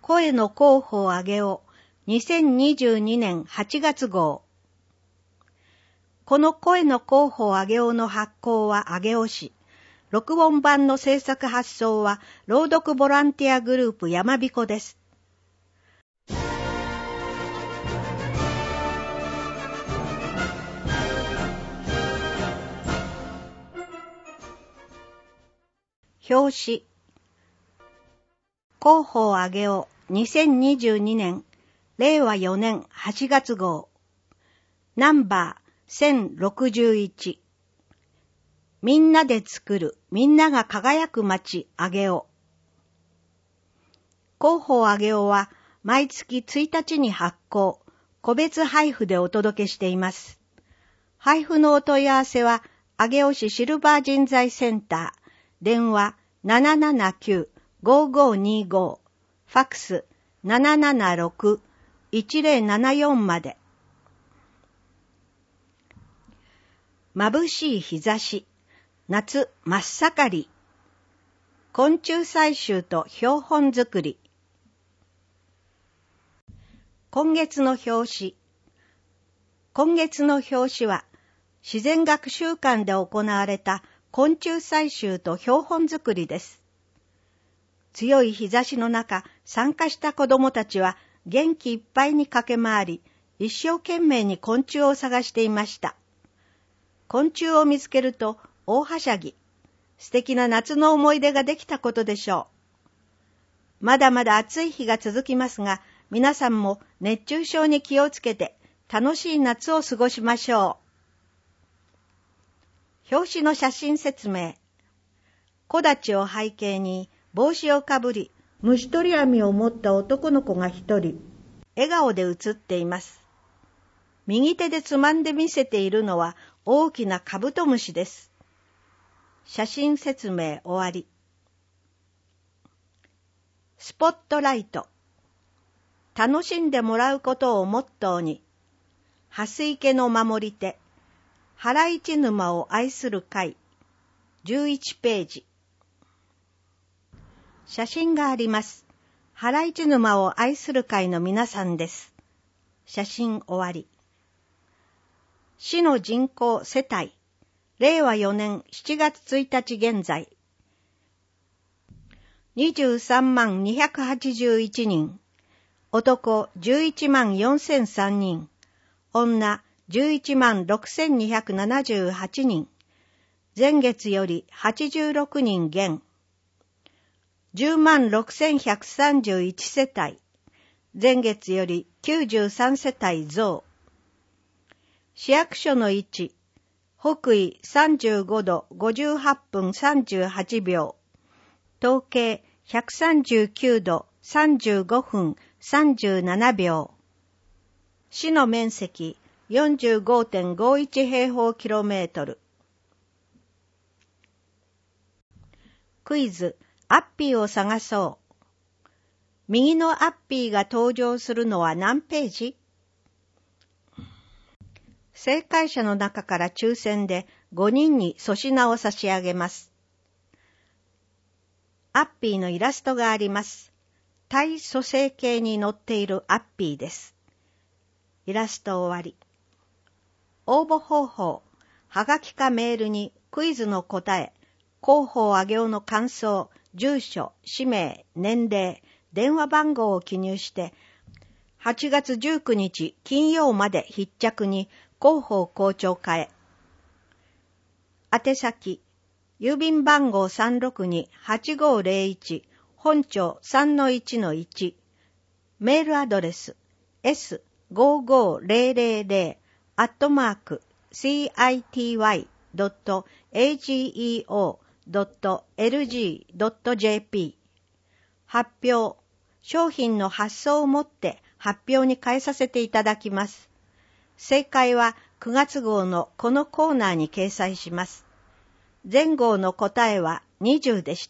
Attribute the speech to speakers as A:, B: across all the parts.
A: 声の候補あげお2022年8月号。この声の候補あげおの発行は上尾市。録音版の制作発送は朗読ボランティアグループやまびこです。表紙。広報あげお2022年令和4年8月号。ナンバー1061。みんなで作るみんなが輝く街あげお。広報あげおは毎月1日に発行、個別配布でお届けしています。配布のお問い合わせは上尾市シルバー人材センター、電話779-5525、ファックス776-1074まで。眩しい日差し、夏真っ盛り。昆虫採集と標本作り。今月の表紙。今月の表紙は、自然学習館で行われた昆虫採集と標本作りです。強い日差しの中、参加した子どもたちは元気いっぱいに駆け回り、一生懸命に昆虫を探していました。昆虫を見つけると大はしゃぎ。素敵な夏の思い出ができたことでしょう。まだまだ暑い日が続きますが、皆さんも熱中症に気をつけて楽しい夏を過ごしましょう。表紙の写真説明。木立を背景に帽子をかぶり、虫取り網を持った男の子が一人、笑顔で写っています。右手でつまんで見せているのは大きなカブトムシです。写真説明終わり。スポットライト。楽しんでもらうことをモットーに、蓮池の守り手、原市沼を愛する会、11ページ。写真があります。原市沼を愛する会の皆さんです。写真終わり。市の人口世帯、令和4年7月1日現在、23万281人、男11万4003人、女11万6278人、前月より86人減、10万6131世帯、前月より93世帯増。市役所の位置、北緯35度58分38秒、東経139度35分37秒。市の面積 45.51 平方キロメートル。クイズ、アッピーを探そう。右のアッピーが登場するのは何ページ？正解者の中から抽選で5人に粗品を差し上げます。アッピーのイラストがあります。体組成計に載っているアッピーです。イラスト終わり。応募方法、はがきかメールにクイズの答え、広報あげおの感想、住所、氏名、年齢、電話番号を記入して、8月19日金曜まで必着に広報校長課へ。宛先、郵便番号 362-8501 本町 3-1-1、メールアドレス s5500@city.ageo.lg.jp。 発表、商品の発送をもって発表に変えさせていただきます。正解は9月号のこのコーナーに掲載します。前号の答えは20でした。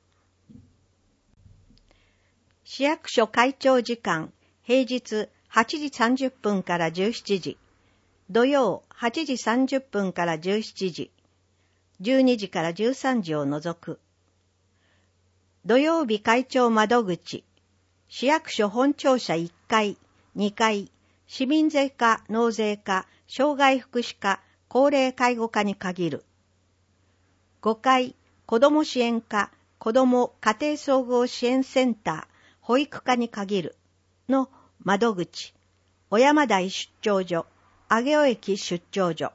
A: 市役所開庁時間、平日8時30分から17時、土曜8時30分から17時、12時から13時を除く。土曜日開庁窓口、 市役所本庁舎1階、2階、市民税課、納税課、障害福祉課、高齢介護課に限る。5階、子ども支援課、子ども家庭総合支援センター、保育課に限るの窓口、小山台出張所、上尾駅出張所。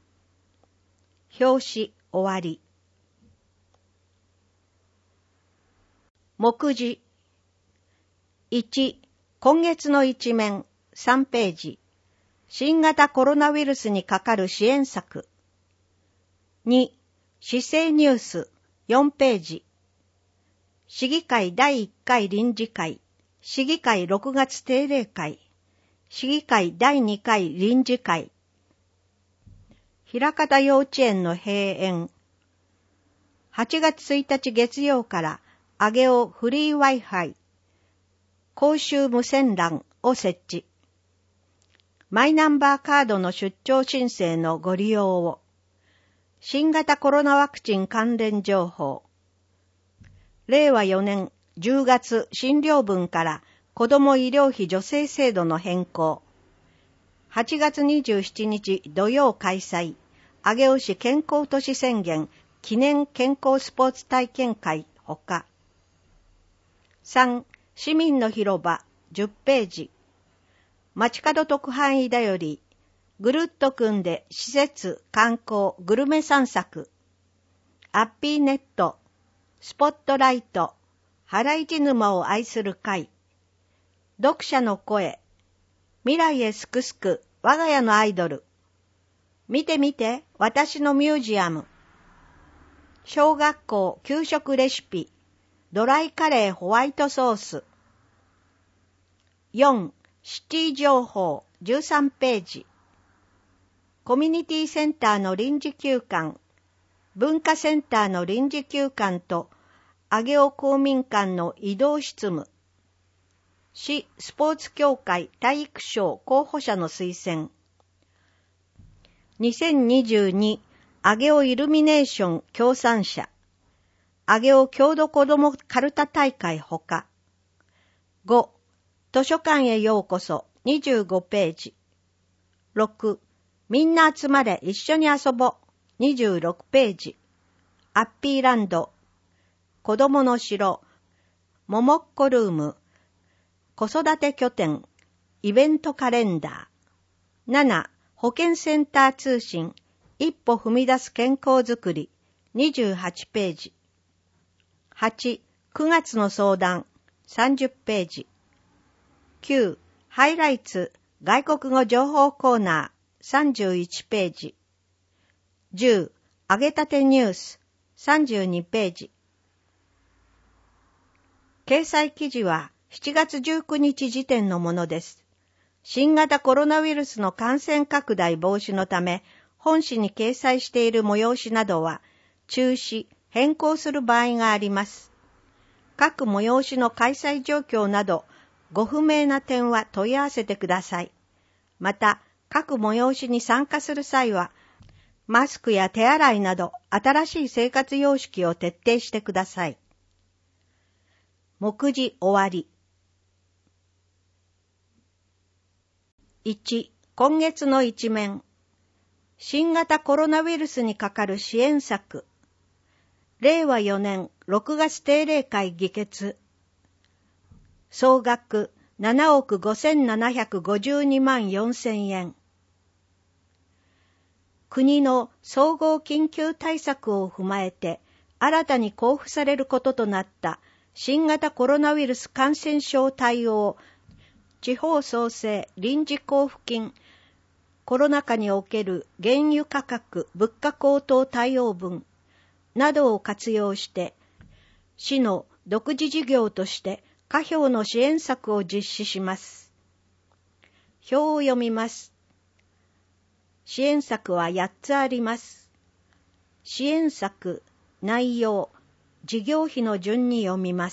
A: 表紙終わり。目次。1、今月の一面、3ページ。新型コロナウイルスにかかる支援策。2、市政ニュース、4ページ。市議会第1回臨時会、市議会6月定例会、市議会第2回臨時会。枚方幼稚園の閉園。8月1日月曜から上尾フリー Wi-Fi、公衆無線 LAN を設置。マイナンバーカードの出張申請のご利用を。新型コロナワクチン関連情報。令和4年10月診療分から子ども医療費助成制度の変更。8月27日土曜開催。上尾市健康都市宣言記念健康スポーツ体験会ほか。3、市民の広場10ページ。街角特派員だより、ぐるっと組んで施設、観光、グルメ散策。アッピーネット、スポットライト、原市沼を愛する会。読者の声、未来へすくすく、我が家のアイドル。見て見て、私のミュージアム。小学校給食レシピ、ドライカレーホワイトソース。4、シティ情報13ページ。コミュニティセンターの臨時休館、文化センターの臨時休館と、上尾公民館の移動執務。市スポーツ協会体育賞候補者の推薦。2022上尾イルミネーション協賛者。上尾郷土子どもカルタ大会ほか。5、図書館へようこそ25ページ。6、みんな集まれ一緒に遊ぼう26ページ。アッピーランド、子どもの城、ももっこルーム、子育て拠点、イベントカレンダー。7、保健センター通信、一歩踏み出す健康づくり28ページ。8、9月の相談30ページ。9、ハイライツ外国語情報コーナー31ページ。10、揚げたてニュース32ページ。掲載記事は7月19日時点のものです。新型コロナウイルスの感染拡大防止のため、本誌に掲載している催しなどは中止、変更する場合があります。各催しの開催状況など、ご不明な点は問い合わせてください。また、各催しに参加する際は、マスクや手洗いなど新しい生活様式を徹底してください。目次終わり。1、今月の一面。新型コロナウイルスにかかる支援策。令和4年6月定例会議決。総額7億5752万4000円。国の総合緊急対策を踏まえて新たに交付されることとなった新型コロナウイルス感染症対応地方創生臨時交付金コロナ禍における原油価格物価高騰対応分などを活用して市の独自事業として家標の支援策を実施します。表を読みます。支援策は8つあります。支援策、内容、事業費の順に読みます。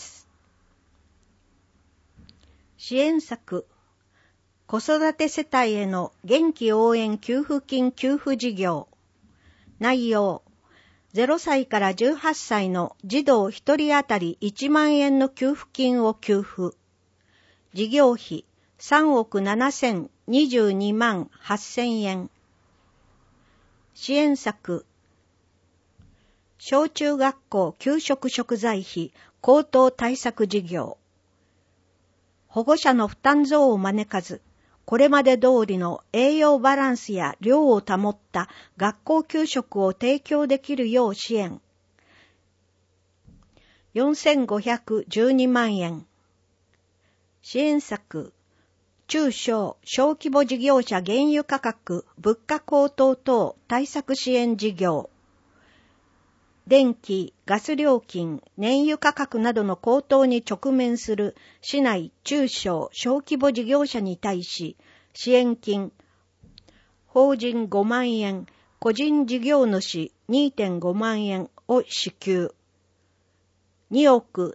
A: 支援策、子育て世帯への元気応援給付金給付事業。内容、0歳から18歳の児童1人当たり1万円の給付金を給付。 事業費3億7022万8000円。支援策、小中学校給食食材費高騰対策事業。保護者の負担増を招かず、これまで通りの栄養バランスや量を保った学校給食を提供できるよう支援。4512万円。支援策、中小・小規模事業者原油価格・物価高騰等対策支援事業。電気・ガス料金・燃油価格などの高騰に直面する市内中小・小規模事業者に対し、支援金、法人5万円、個人事業主 2.5 万円を支給。2億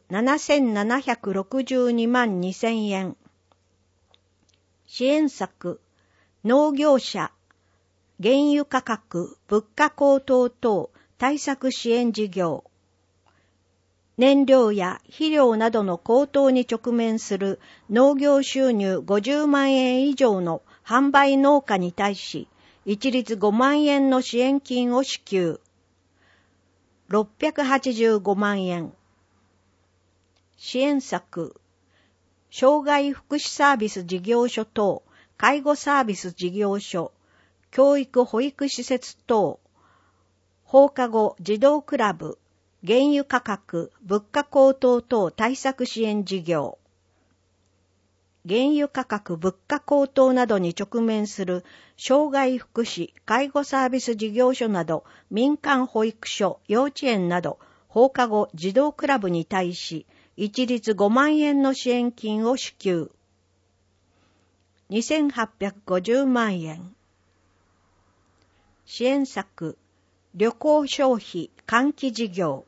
A: 7762万2000円。支援策、農業者、原油価格、物価高騰等対策支援事業。燃料や肥料などの高騰に直面する農業収入50万円以上の販売農家に対し、一律5万円の支援金を支給。685万円。支援策、障害福祉サービス事業所等、介護サービス事業所、教育保育施設等、放課後児童クラブ、原油価格、物価高騰等対策支援事業。原油価格・物価高騰などに直面する障害福祉・介護サービス事業所など民間保育所・幼稚園など放課後児童クラブに対し一律5万円の支援金を支給。2850万円。支援策、旅行消費喚起事業。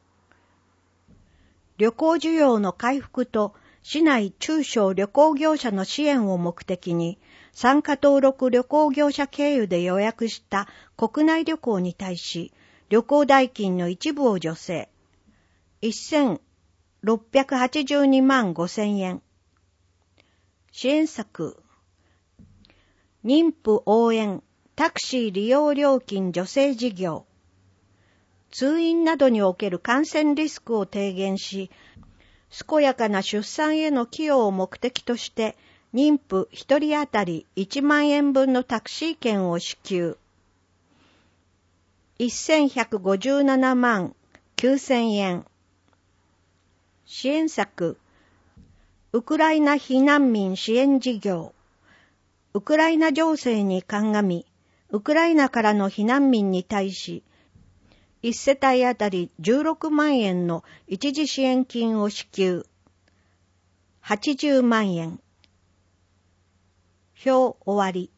A: 旅行需要の回復と市内中小旅行業者の支援を目的に、参加登録旅行業者経由で予約した国内旅行に対し、旅行代金の一部を助成。1682万5000円。支援策、妊婦応援、タクシー利用料金助成事業。通院などにおける感染リスクを低減し、健やかな出産への寄与を目的として、妊婦1人当たり1万円分のタクシー券を支給。1157万9000円。支援策、ウクライナ避難民支援事業。ウクライナ情勢に鑑み、ウクライナからの避難民に対し、1世帯あたり16万円の一時支援金を支給。80万円。表終わり。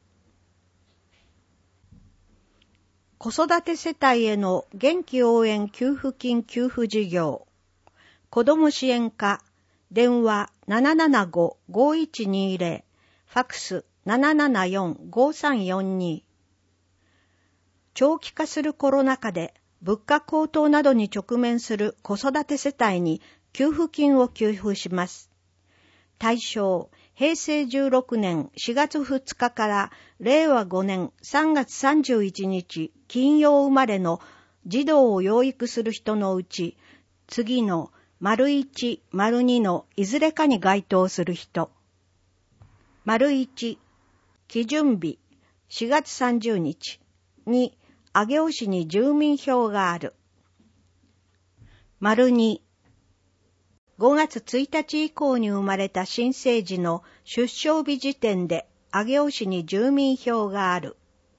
A: 子育て世帯への元気応援給付金給付事業。子ども支援課、電話 775-5120、ファクス 774-5342。長期化するコロナ禍で物価高騰などに直面する子育て世帯に給付金を給付します。対象、平成16年4月2日から令和5年3月31日金曜生まれの児童を養育する人のうち、次の ①、②のいずれかに該当する人。①、基準日4月30日。2、上尾市に住民票がある。②、5月1日以降に生まれた新生児の出生日時点で上尾市に住民票がある。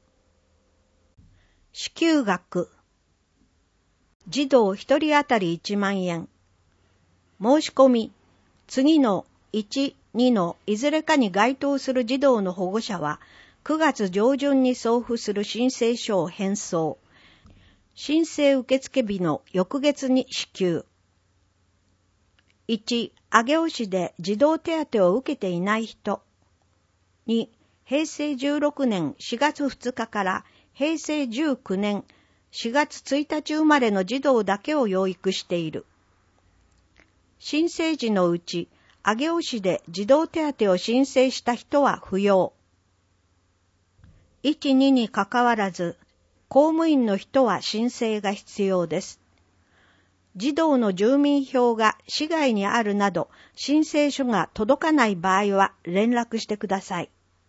A: 支給額、児童1人当たり1万円。申し込み、次の1、2のいずれかに該当する児童の保護者は、9月上旬に送付する申請書を返送。申請受付日の翌月に支給。1、上尾市で児童手当を受けていない人。2、平成16年4月2日から平成19年4月1日生まれの児童だけを養育している。新生児のうち、 上尾市で児童手当を申請した人は不要。1、2にかかわらず、公務員の人は申請が必要です。児童の住民票が市外にあるなど、申請書が届かない場合は連絡してください。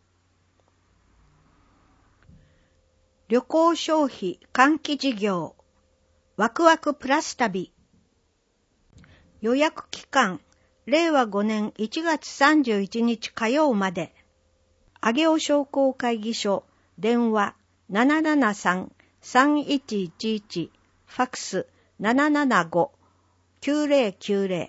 A: 旅行消費喚起事業、ワクワクプラス旅。予約期間、令和5年1月31日火曜まで。上尾商工会議所、電話773-3111、ファックス775-9090。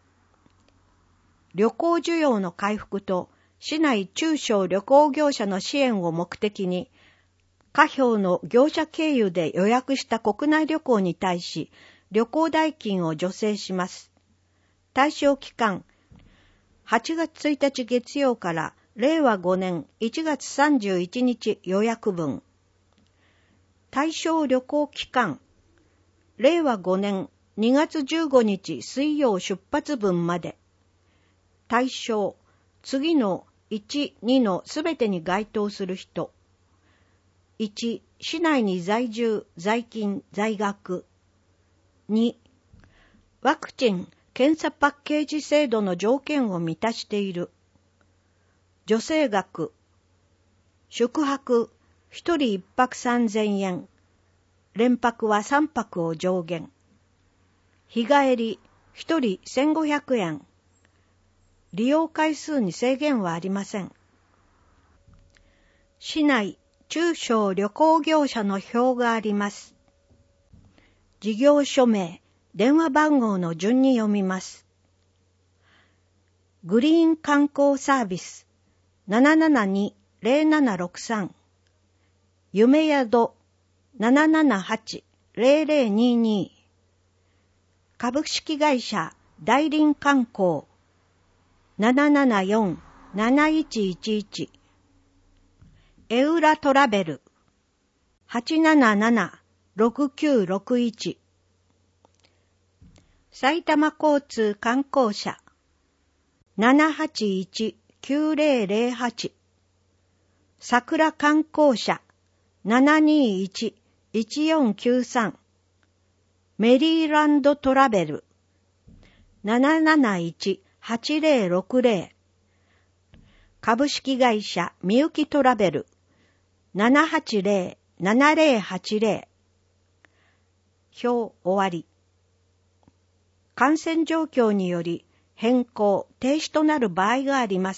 A: 旅行需要の回復と市内中小旅行業者の支援を目的に、下表の業者経由で予約した国内旅行に対し、旅行代金を助成します。対象期間、8月1日月曜から令和5年1月31日予約分。対象旅行期間、令和5年2月15日水曜出発分まで。対象、次の1、2のすべてに該当する人。1、市内に在住、在勤、在学。2、ワクチン・検査パッケージ制度の条件を満たしている。助成額。宿泊、1人1泊3000円。連泊は3泊を上限。日帰り、1人1500円。利用回数に制限はありません。市内、中小旅行業者の表があります。事業所名、電話番号の順に読みます。グリーン観光サービス 772-0763 夢宿 778-0022 株式会社大林観光 774-7111 エウラトラベル 877-6961 埼玉交通観光社 781-9008 桜観光社 721-1493 メリーランドトラベル 771-8060 株式会社みゆきトラベル 780-7080 表終わり。感染状況により変更・停止となる場合があります。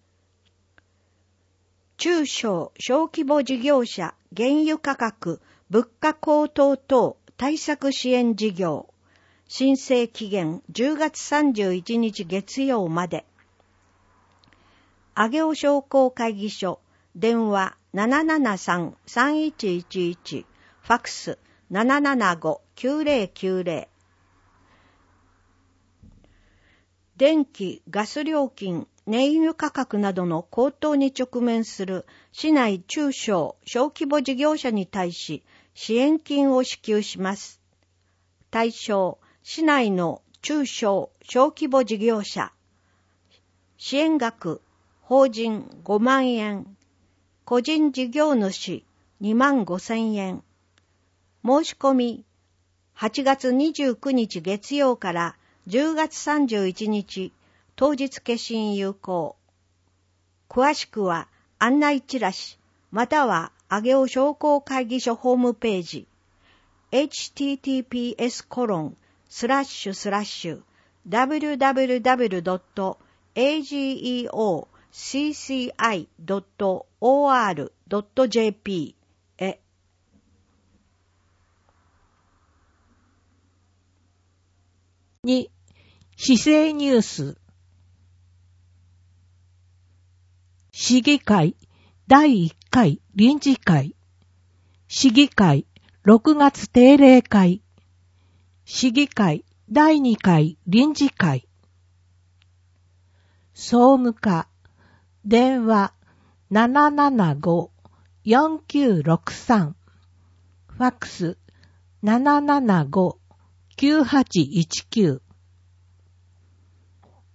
A: 中小・小規模事業者原油価格・物価高騰等対策支援事業申請期限10月31日月曜まで。上尾商工会議所電話773-3111ファックス775-9090。電気・ガス料金、燃油価格などの高騰に直面する市内中小・小規模事業者に対し支援金を支給します。対象、市内の中小・小規模事業者。支援額、法人5万円。個人事業主2万5000円。申し込み、8月29日月曜から10月31日、当日消印有効。詳しくは案内チラシ、または上尾商工会議所ホームページ、https://www.ageocci.or.jp へ。
B: 2、市政ニュース。市議会第1回臨時会。市議会6月定例会。市議会第2回臨時会。総務課電話775-4963ファックス775-9819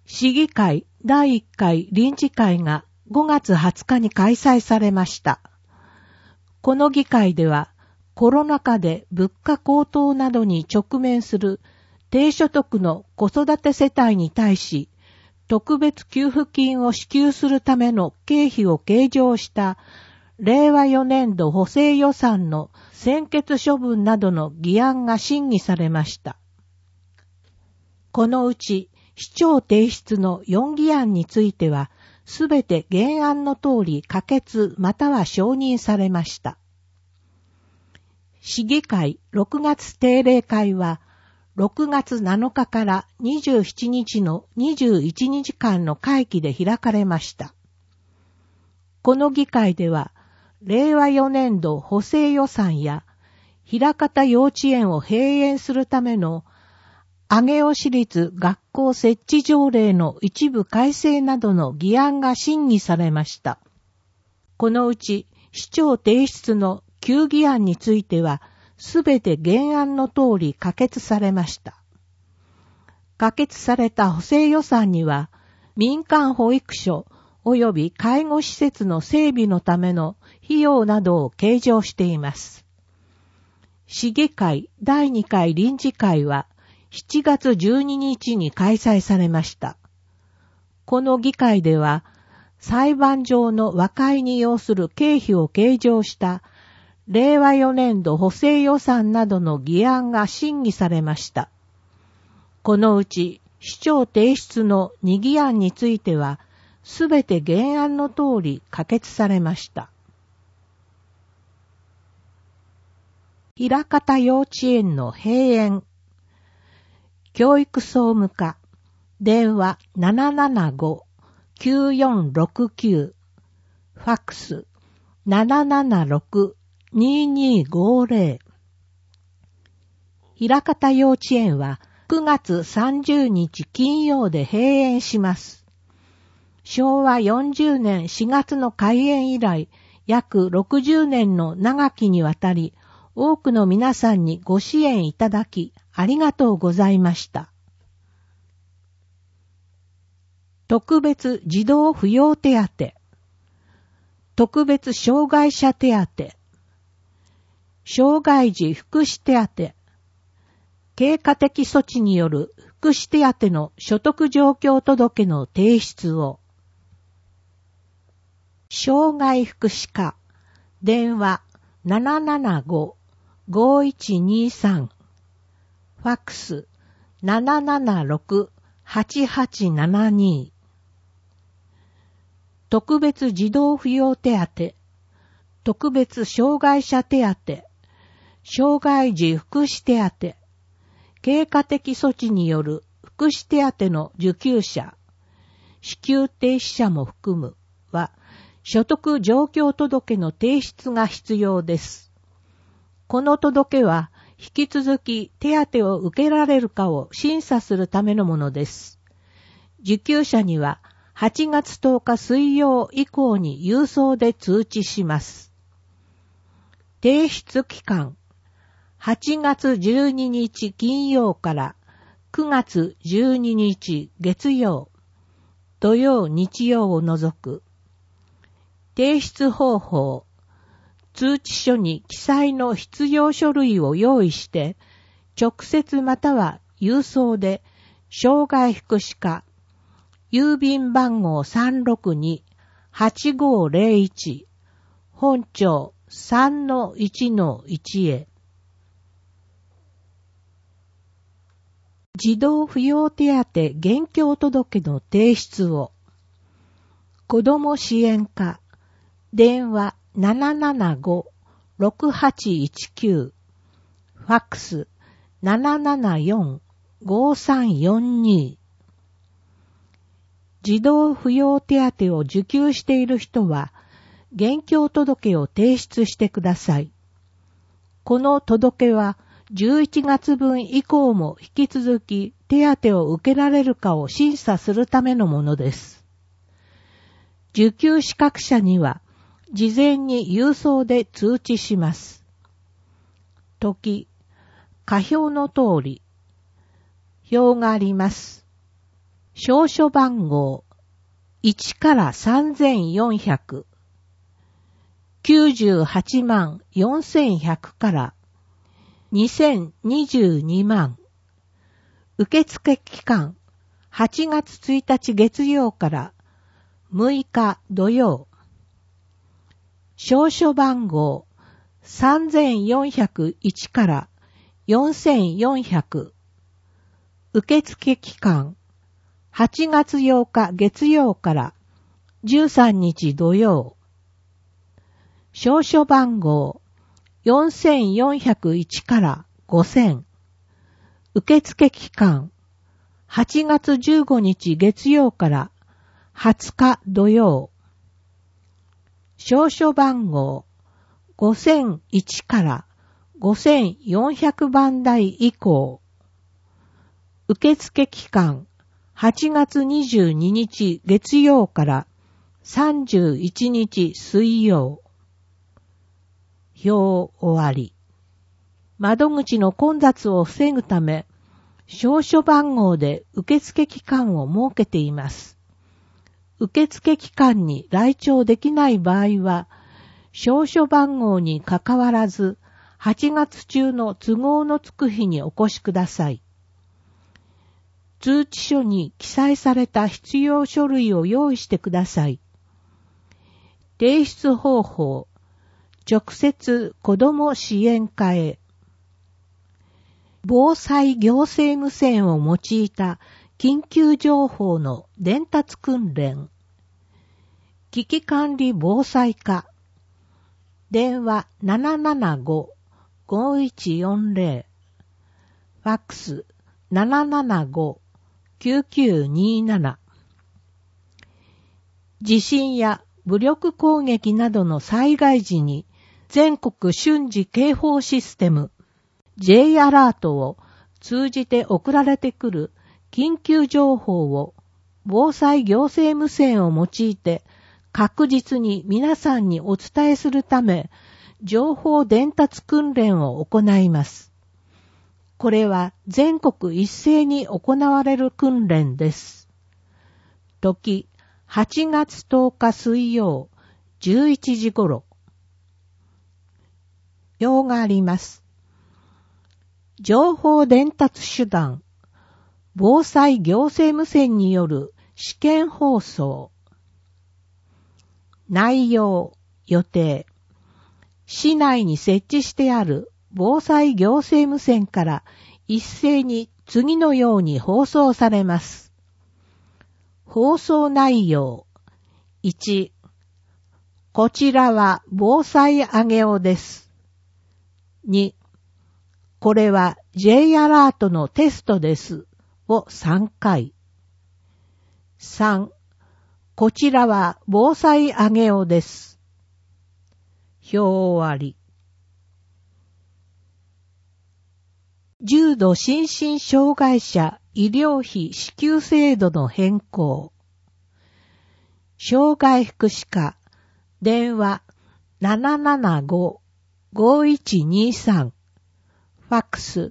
B: 市議会第1回臨時会が5月20日に開催されました。この議会では、コロナ禍で物価高騰などに直面する低所得の子育て世帯に対し、特別給付金を支給するための経費を計上した令和4年度補正予算の専決処分などの議案が審議されました。このうち、市長提出の4議案については、すべて原案の通り可決または承認されました。市議会6月定例会は、6月7日から27日の21日間の会期で開かれました。この議会では、令和4年度補正予算や、枚方幼稚園を閉園するための上尾市立学校設置条例の一部改正などの議案が審議されました。このうち、市長提出の9議案については、すべて原案の通り可決されました。可決された補正予算には、民間保育所及び介護施設の整備のための費用などを計上しています。市議会第2回臨時会は7月12日に開催されました。この議会では、裁判上の和解に要する経費を計上した令和4年度補正予算などの議案が審議されました。このうち、市長提出の2議案については、すべて原案の通り可決されました。枚方幼稚園の閉園。教育総務課、電話775-9469、ファックス776-2250。枚方幼稚園は9月30日金曜で閉園します。昭和40年4月の開園以来、約60年の長きにわたり、多くの皆さんにご支援いただき、ありがとうございました。特別児童扶養手当、特別障害者手当、障害児福祉手当、経過的措置による福祉手当の所得状況届の提出を、障害福祉課、電話775-5123、ファックス776-8872。特別児童扶養手当、特別障害者手当、障害児福祉手当、経過的措置による福祉手当の受給者、支給停止者も含むは、所得状況届の提出が必要です。この届は、引き続き手当を受けられるかを審査するためのものです。受給者には、8月10日水曜以降に郵送で通知します。提出期間、8月12日金曜から9月12日月曜、土曜日曜を除く。提出方法、通知書に記載の必要書類を用意して、直接または郵送で、障害福祉課、郵便番号 362-8501、本庁 3-1-1 へ。児童扶養手当現況届の提出を、子ども支援課、電話775-6819、ファックス774-5342。児童扶養手当を受給している人は、現況届を提出してください。この届は、11月分以降も引き続き手当を受けられるかを審査するためのものです。受給資格者には、事前に郵送で通知します。時、下表の通り、表があります。 証書番号1から3400、98万4100から2022万。受付期間8月1日月曜から6日土曜。証書番号3401から4400。受付期間8月8日月曜から13日土曜。証書番号4401から5000。受付期間8月15日月曜から20日土曜。証書番号5001から5400番台以降。受付期間8月22日月曜から31日水曜。表終わり。窓口の混雑を防ぐため、証書番号で受付期間を設けています。受付期間に来庁できない場合は、証書番号にかかわらず、8月中の都合のつく日にお越しください。通知書に記載された必要書類を用意してください。提出方法、直接子ども支援課へ。防災行政無線を用いた緊急情報の伝達訓練。危機管理防災課。電話 775-5140。ファックス 775-9927。地震や武力攻撃などの災害時に全国瞬時警報システム J アラートを通じて送られてくる緊急情報を防災行政無線を用いて確実に皆さんにお伝えするため情報伝達訓練を行います。これは全国一斉に行われる訓練です。時8月10日水曜11時頃。表があります。情報伝達手段、防災行政無線による試験放送。内容、予定。市内に設置してある防災行政無線から一斉に次のように放送されます。放送内容。1、こちらは防災あげおです。2、これは J アラートのテストです。を3回。3、こちらは防災あげおです。表終わり。重度心身障害者医療費支給制度の変更。障害福祉課、電話 775-5123、ファックス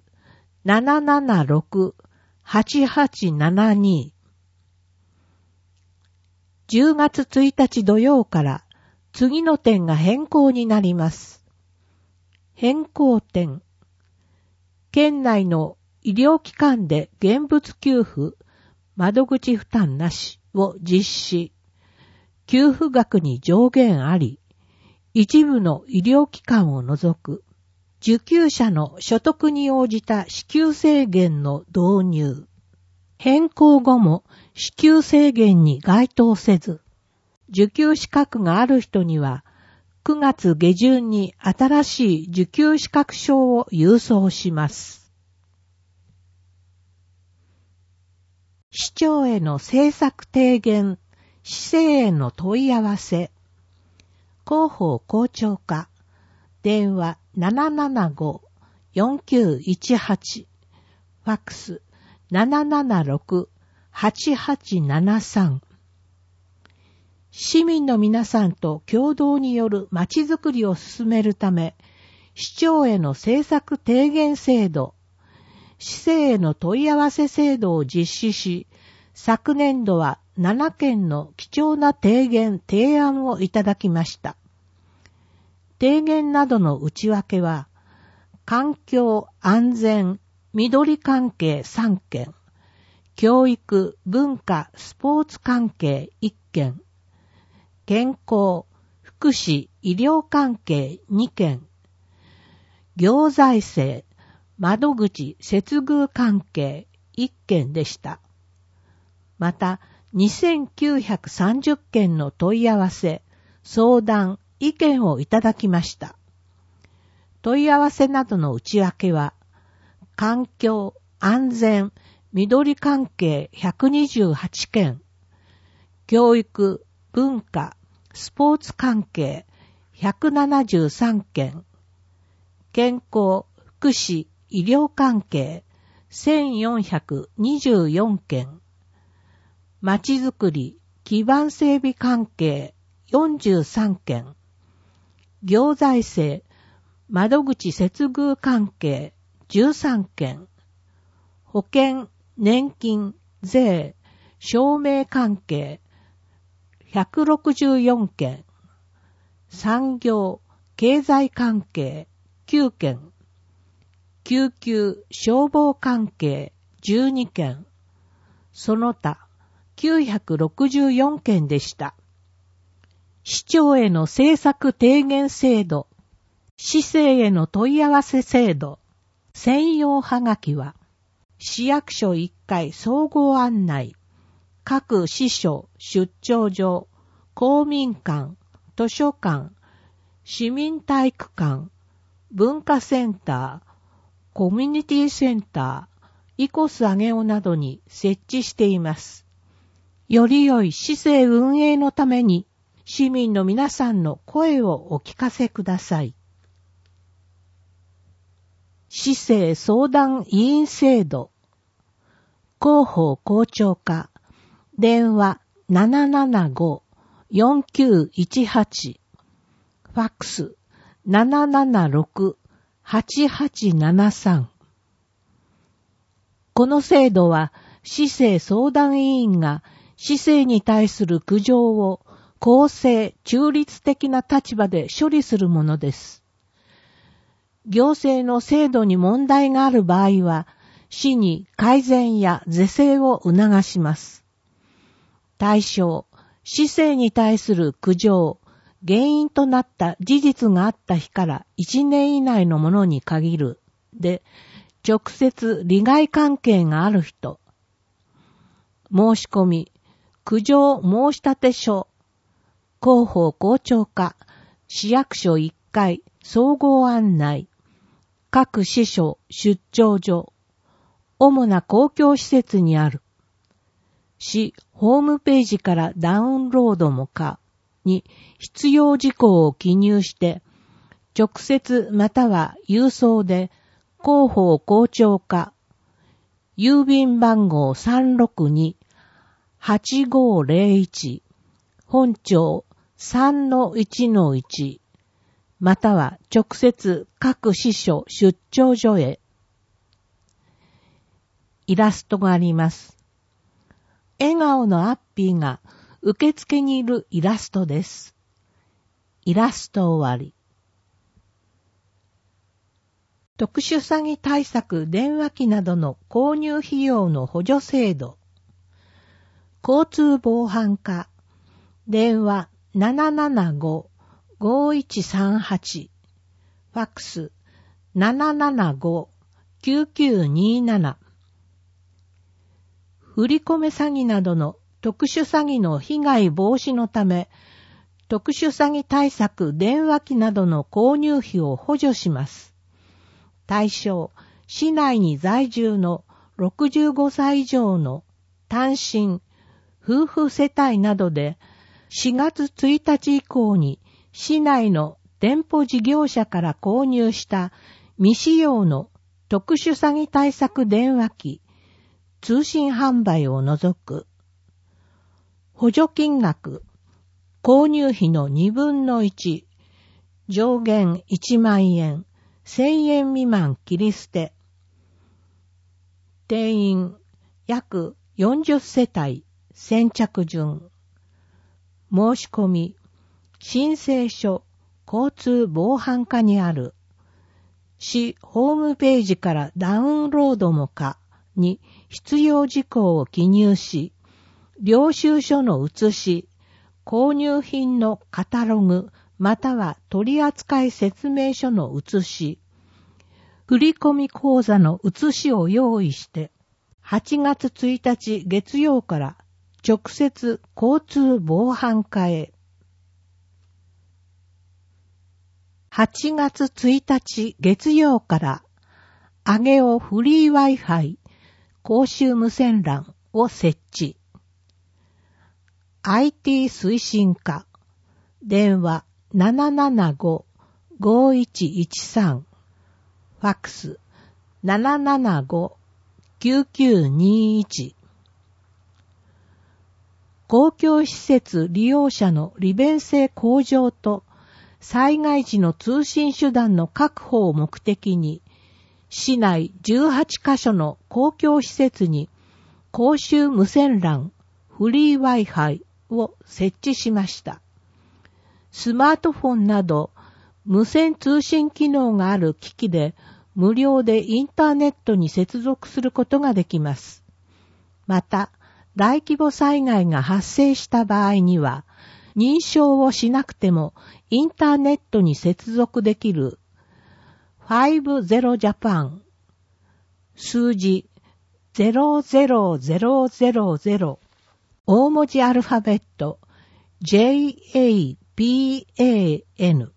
B: 776-8872。10月1日土曜から次の点が変更になります。変更点。県内の医療機関で現物給付、窓口負担なしを実施。給付額に上限あり、一部の医療機関を除く、受給者の所得に応じた支給制限の導入。変更後も支給制限に該当せず、受給資格がある人には、9月下旬に新しい受給資格証を郵送します。市長への政策提言、市政への問い合わせ。広報広聴課、電話 775-4918、ファックス 776-8873。市民の皆さんと共同によるまちづくりを進めるため、市長への政策提言制度、市政への問い合わせ制度を実施し、 昨年度は7件の貴重な提言・提案をいただきました。提言などの内訳は、環境・安全・緑関係3件、教育・文化・スポーツ関係1件、健康・福祉・医療関係2件、行財政・窓口・接遇関係1件でした。また、2930件の問い合わせ、相談、意見をいただきました。問い合わせなどの内訳は、環境、安全、緑関係128件、教育、文化、スポーツ関係173件、健康、福祉、医療関係1424件、まちづくり、基盤整備関係43件、行財政、窓口接遇関係13件、保険、年金、税、証明関係164件、産業、経済関係9件、救急、消防関係12件、その他964件でした。市長への政策提言制度、市政への問い合わせ制度、専用はがきは、市役所1階総合案内、各支所、出張所、公民館、図書館、市民体育館、文化センター、コミュニティセンター、イコス上尾などに設置しています。より良い市政運営のために、市民の皆さんの声をお聞かせください。市政相談委員制度。広報広聴課。電話775-4918。ファックス776-8873。この制度は、市政相談委員が市政に対する苦情を公正・中立的な立場で処理するものです。行政の制度に問題がある場合は、市に改善や是正を促します。対象、市政に対する苦情、原因となった事実があった日から1年以内のものに限る。で、直接利害関係がある人。申し込み、苦情申立書、広報広聴課、市役所1階、総合案内、各支所、出張所、主な公共施設にある。市ホームページからダウンロードも可に必要事項を記入して、直接または郵送で広報広聴課、郵便番号362-8501、本庁 3-1-1、または直接各支所出張所へ。イラストがあります。笑顔のアッピーが受付にいるイラストです。イラスト終わり。特殊詐欺対策電話機などの購入費用の補助制度。交通防犯課。電話775-5138。ファックス775-9927。振り込め詐欺などの特殊詐欺の被害防止のため、特殊詐欺対策電話機などの購入費を補助します。対象、市内に在住の65歳以上の単身、夫婦世帯などで4月1日以降に市内の店舗事業者から購入した未使用の特殊詐欺対策電話機、通信販売を除く。補助金額、購入費の2分の1、上限1万円、1000円未満切り捨て。定員約 40世帯先着順。申し込み、申請書、交通防犯課にある。市ホームページからダウンロードも可に必要事項を記入し、領収書の写し、購入品のカタログまたは取扱説明書の写し、振込口座の写しを用意して、8月1日月曜から直接交通防犯課へ。8月1日月曜から上尾フリー Wi-Fi 公衆無線 LAN を設置。IT 推進課電話 775-5113 ファックス 775-9921 公共施設利用者の利便性向上と災害時の通信手段の確保を目的に、市内18カ所の公共施設に公衆無線 LAN フリー Wi-Fi を設置しました。スマートフォンなど無線通信機能がある機器で無料でインターネットに接続することができます。また、大規模災害が発生した場合には、認証をしなくてもインターネットに接続できる50 Japan 数字00000大文字アルファベット JAPAN 50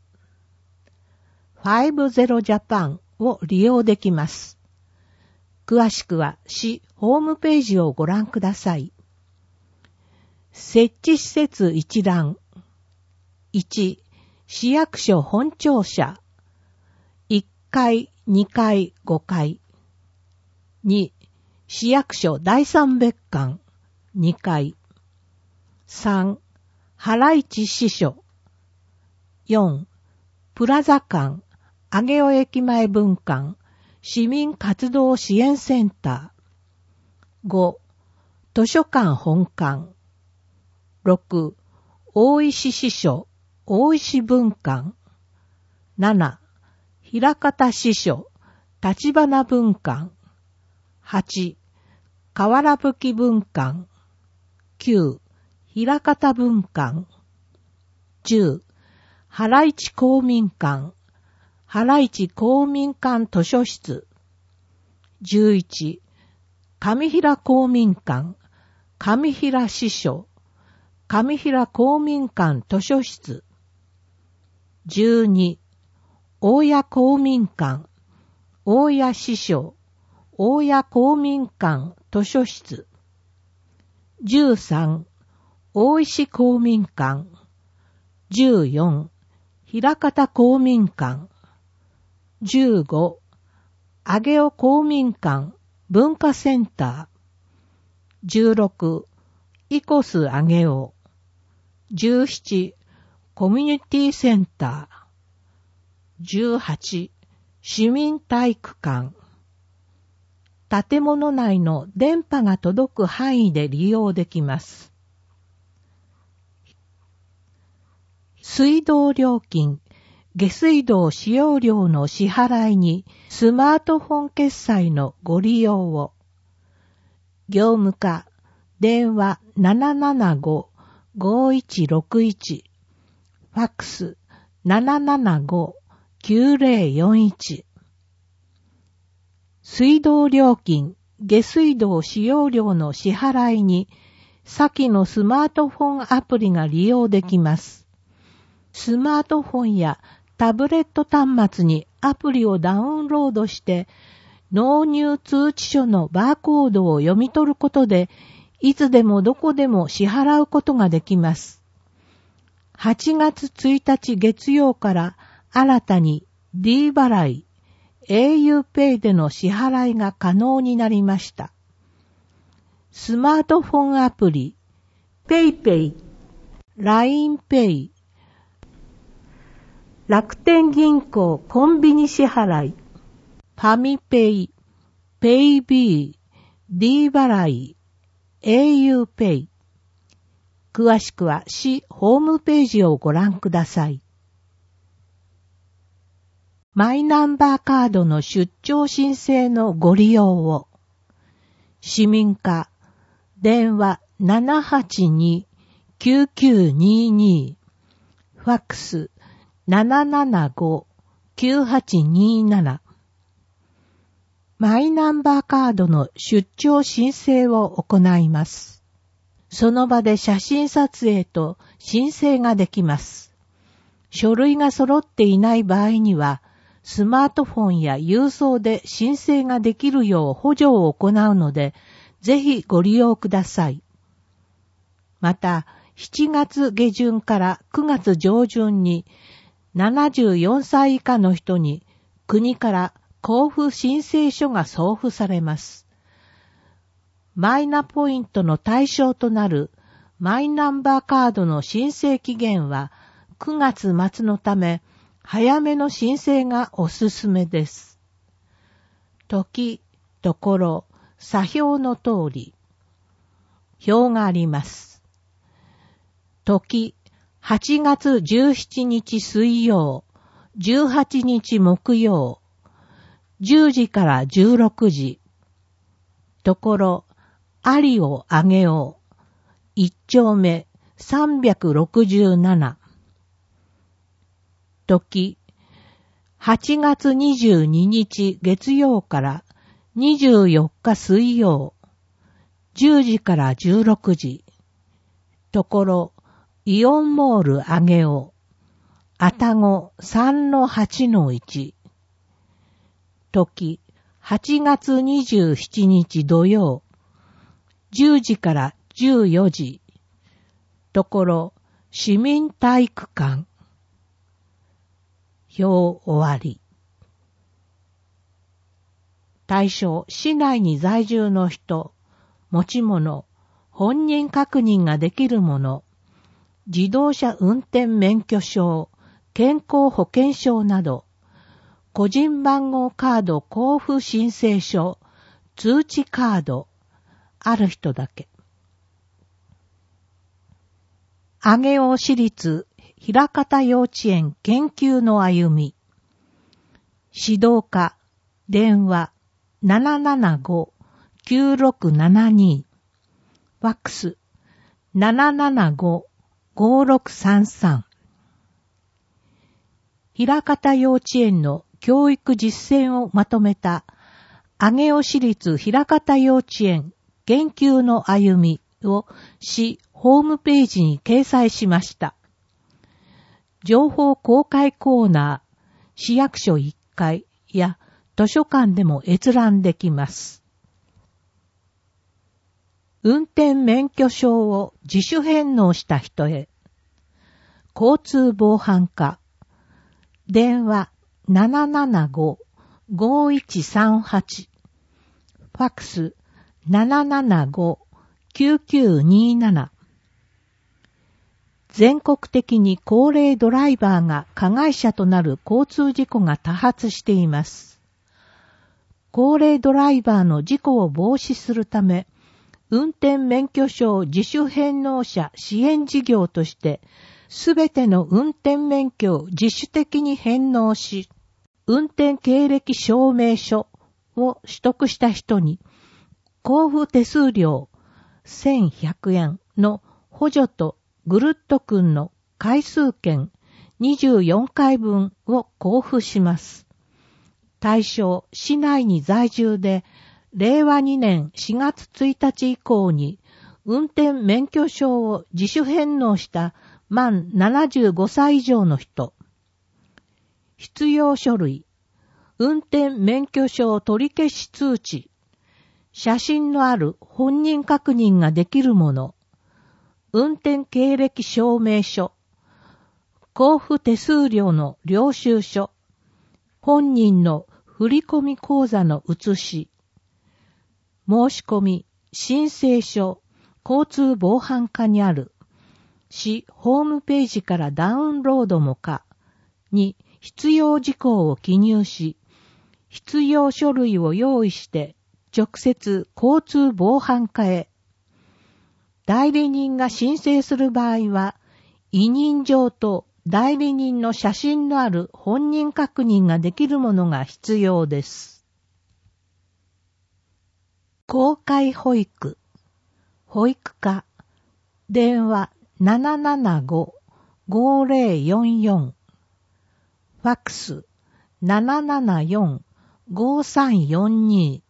B: Japan を利用できます。詳しくは市ホームページをご覧ください。設置施設一覧。1、市役所本庁舎。1階、2階、5階。2、市役所第三別館。2階。3、原市支所。4、プラザ館、上尾駅前分館、市民活動支援センター。5、図書館本館。6、大石支所、大石分館。7、枚方支所、立花分館。8、河原吹分館。9、枚方分館。10、原市公民館、原市公民館図書室。11、上平公民館、上平支所、上平公民館図書室。12、大谷公民館、大谷支所、大谷公民館図書室。13、大石公民館。14、枚方公民館。15、上尾公民館文化センター。16、イコス上尾。17、コミュニティセンター。18、市民体育館。建物内の電波が届く範囲で利用できます。水道料金、下水道使用料の支払いにスマートフォン決済のご利用を。業務課、電話 775-5161、ファックス 775-9041。水道料金、下水道使用料の支払いに先のスマートフォンアプリが利用できます。スマートフォンやタブレット端末にアプリをダウンロードして納入通知書のバーコードを読み取ることでいつでもどこでも支払うことができます。8月1日月曜から新たに D 払い、auPay での支払いが可能になりました。スマートフォンアプリ、PayPay、LINEPay、楽天銀行コンビニ支払い、ファミペイ、ペイビー、D 払い、 auPay。詳しくは市ホームページをご覧ください。マイナンバーカードの出張申請のご利用を。市民課、電話782-9922、ファックス775-9827。マイナンバーカードの出張申請を行います。その場で写真撮影と申請ができます。書類が揃っていない場合には、スマートフォンや郵送で申請ができるよう補助を行うので、ぜひご利用ください。また、7月下旬から9月上旬に、74歳以下の人に国から交付申請書が送付されます。マイナポイントの対象となるマイナンバーカードの申請期限は9月末のため、早めの申請がおすすめです。時、ところ、作表の通り、表があります。時、8月17日水曜、18日木曜、10時から16時。ところ、ありをあげよう。1丁目367。時、8月22日月曜から24日水曜、10時から16時。ところ、イオンモールあげおう。あたご 3-8-1。時、8月27日土曜、10時から14時。ところ、市民体育館。表終わり。対象、市内に在住の人、持ち物、本人確認ができるもの、自動車運転免許証、健康保険証など、個人番号カード交付申請書、通知カード、ある人だけ。上尾市立枚方幼稚園研究の歩み。指導課、電話775-9672。ファックス775-5633。枚方幼稚園の教育実践をまとめた上尾市立枚方幼稚園研究の歩みを市ホームページに掲載しました。情報公開コーナー、市役所1階や図書館でも閲覧できます。運転免許証を自主返納した人へ。交通防犯課。電話775-5138。ファックス775-9927。全国的に高齢ドライバーが加害者となる交通事故が多発しています。高齢ドライバーの事故を防止するため、運転免許証自主返納者支援事業として、すべての運転免許を自主的に返納し、運転経歴証明書を取得した人に、交付手数料1100円の補助とぐるっとくんの回数券24回分を交付します。対象、市内に在住で、令和2年4月1日以降に、運転免許証を自主返納した満75歳以上の人。必要書類、運転免許証取り消し通知、写真のある本人確認ができるもの、運転経歴証明書、交付手数料の領収書、本人の振込口座の写し、申し込み、申請書、交通防犯課にある、市ホームページからダウンロードも可に必要事項を記入し、必要書類を用意して直接交通防犯課へ、 代理人が申請する場合は、委任状と代理人の写真のある本人確認ができるものが必要です。公開保育、保育課、電話775-5044、ファックス774-5342、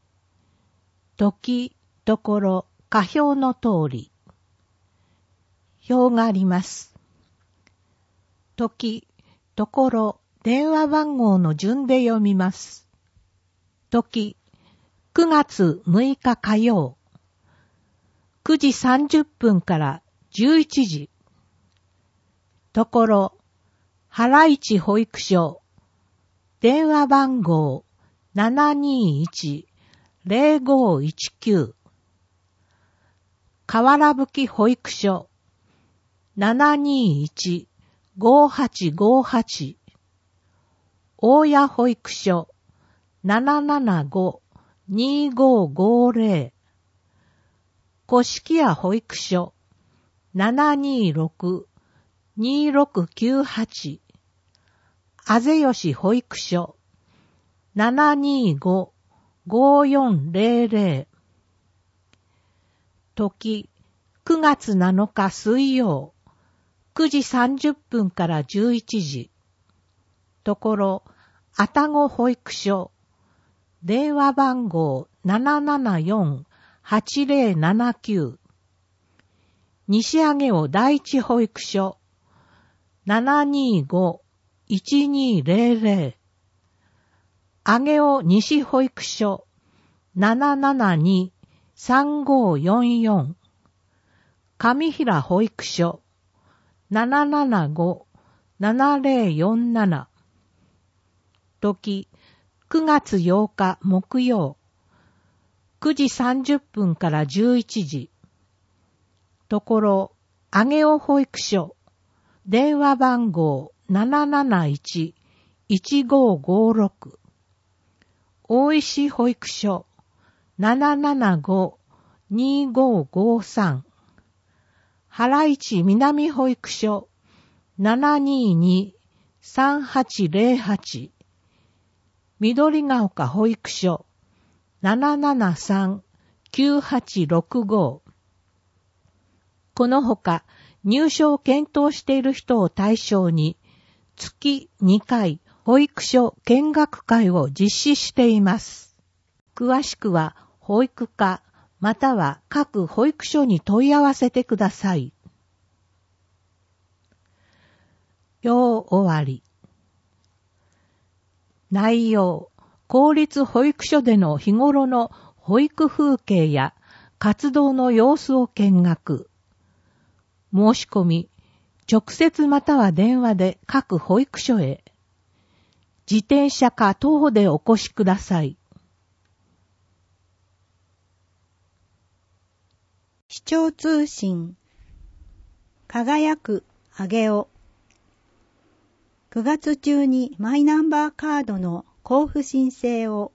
B: 時、ところ、下表の通り。表があります。時、ところ、電話番号の順で読みます。時、9月6日火曜、9時30分から11時。ところ、原市保育所、電話番号721-0519。河原吹保育所、721-5858。大谷保育所、775-2550。古式屋保育所、726-2698。あぜよし保育所、725-5400。時、9月7日水曜、9時30分から11時。ところ、愛宕保育所、電話番号774-8079。西上尾第一保育所、725-1200。上尾西保育所、772-3544。上平保育所、775-7047。時、9月8日木曜、9時30分から11時。ところ、上尾保育所、電話番号771-1556。大石保育所、775-2553。原市南保育所、722-3808。緑が丘保育所、773-9865。このほか、入所を検討している人を対象に、月2回保育所見学会を実施しています。詳しくは、保育課または各保育所に問い合わせてください。終わり。内容、公立保育所での日頃の保育風景や活動の様子を見学。申し込み、直接または電話で各保育所へ。自転車か徒歩でお越しください。
A: 市長通信。輝く上尾。9月中にマイナンバーカードの交付申請を。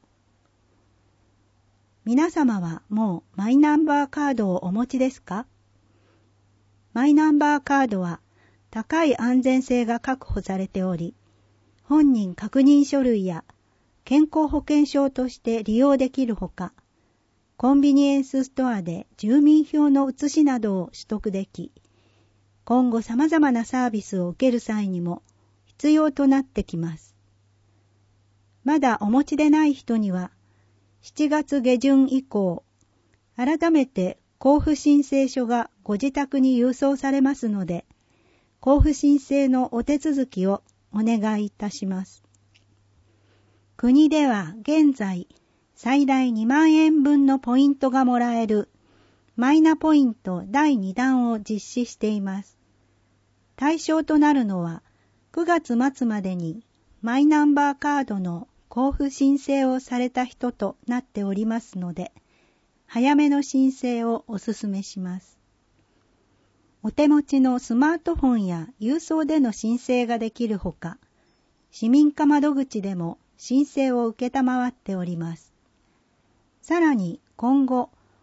A: 皆様はもうマイナンバーカードをお持ちですか？マイナンバーカードは高い安全性が確保されており、本人確認書類や健康保険証として利用できるほか、コンビニエンスストアで住民票の写しなどを取得でき、今後様々なサービスを受ける際にも必要となってきます。まだお持ちでない人には、7月下旬以降、改めて交付申請書がご自宅に郵送されますので、交付申請のお手続きをお願いいたします。国では現在、最大2万円分のポイントがもらえるマイナポイント第2弾を実施しています。対象となるのは9月末までにマイナンバーカードの交付申請をされた人となっておりますので、早めの申請をお勧めします。お手持ちのスマートフォンや郵送での申請ができるほか、市民課窓口でも申請を受けたまわっております。さらに今後、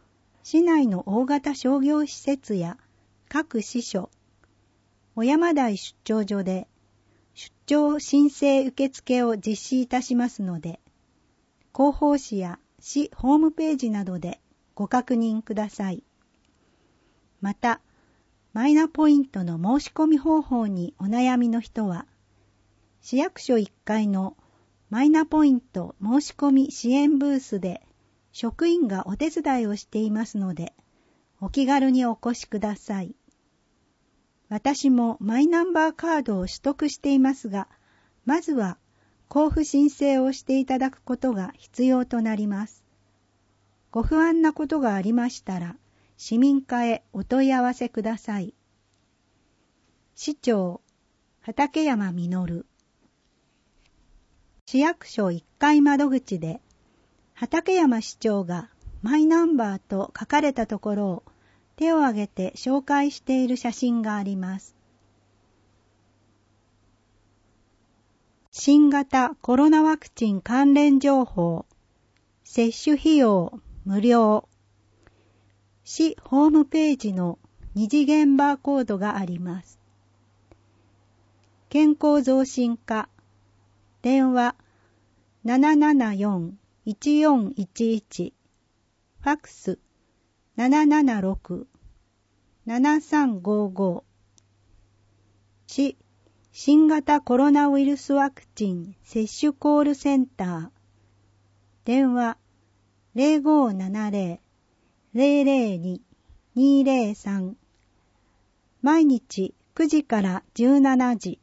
A: 市内の大型商業施設や各支所、小山台出張所で出張申請受付を実施いたしますので、広報誌や市ホームページなどでご確認ください。また、マイナポイントの申し込み方法にお悩みの人は、市役所1階のマイナポイント申し込み支援ブースで職員がお手伝いをしていますので、お気軽にお越しください。私もマイナンバーカードを取得していますが、まずは交付申請をしていただくことが必要となります。ご不安なことがありましたら、市民課へお問い合わせください。市長、畠山実。市役所1階窓口で、畠山市長がマイナンバーと書かれたところを手を挙げて紹介している写真があります。新型コロナワクチン関連情報、接種費用無料。市ホームページの二次元バーコードがあります。健康増進課、電話 774-1411、ファックス 776-7355。市新型コロナウイルスワクチン接種コールセンター、電話 0570-002-203、毎日9時から17時。